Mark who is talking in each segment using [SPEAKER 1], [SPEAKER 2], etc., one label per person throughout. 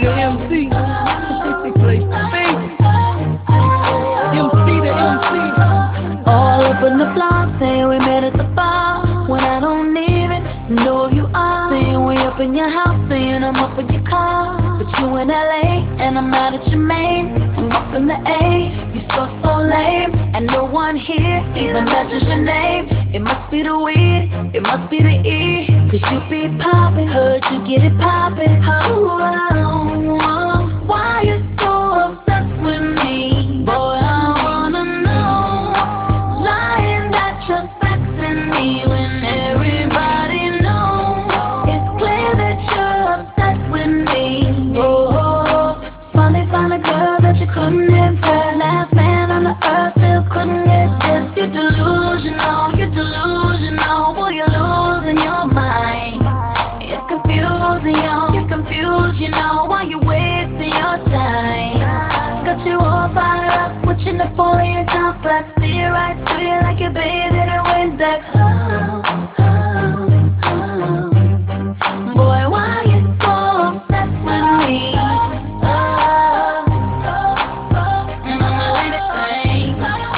[SPEAKER 1] the MC. Place to be. MC the MC.
[SPEAKER 2] All up in the block, saying we met at the bar when I don't even know who you are. Saying we up in your house, saying I'm up in your car, but you in LA and I'm out at your main. I'm up in the A, you so lame, and no one here even mentions your name. It must be the weed, it must be the E, 'cause you be poppin', heard you get it poppin'. Why you so obsessed with me? Boy, I wanna know. Lying that you're sexing me when everybody knows. It's clear that you're obsessed with me. Oh, finally found a girl that you couldn't impress. Last man on the earth still couldn't get this. You're delusional, you're delusional. Boy, you're losing your mind. It's confusing, yo, you're confused, you know. Why you wasting your time? Got you all fired up with your Napoleon complex. See you right through you like you're bathed in a Windex. Boy, why you so obsessed with me? And I'ma let it rain.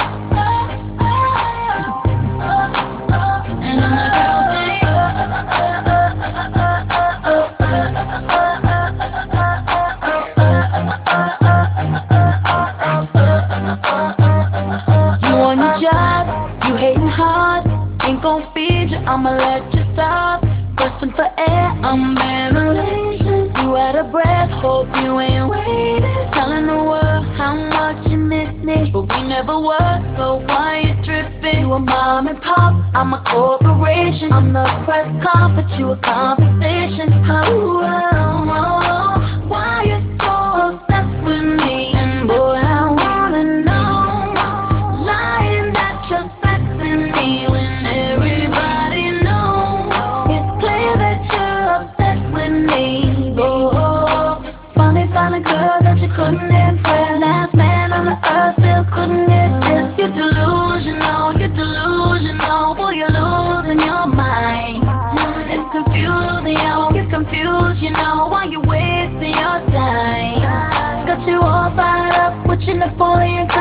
[SPEAKER 2] And I'm the girl thing. You on your job, you hating hard. Ain't gon' feed you, I'ma let you starve. Bustin' for air, I'm ventilation. You out of breath, hope you ain't waiting. Telling the world how much you miss me, but we never were, so why you tripping? You a mom and pop, I'm a corporation. I'm the press conference, you a conversation. Why you so obsessed with me? And boy, I wanna know. Lying that you're sexing me when everybody knows. It's clear that you're obsessed with me. Oh, finally found a girl that you couldn't impress. Last man on the earth still couldn't get this. You're delusional, you're delusional. Boy, you're losing your mind. It's confusing, yo, you're confused, you know. Why you wasting your time? Got you all fired up with your Napoleon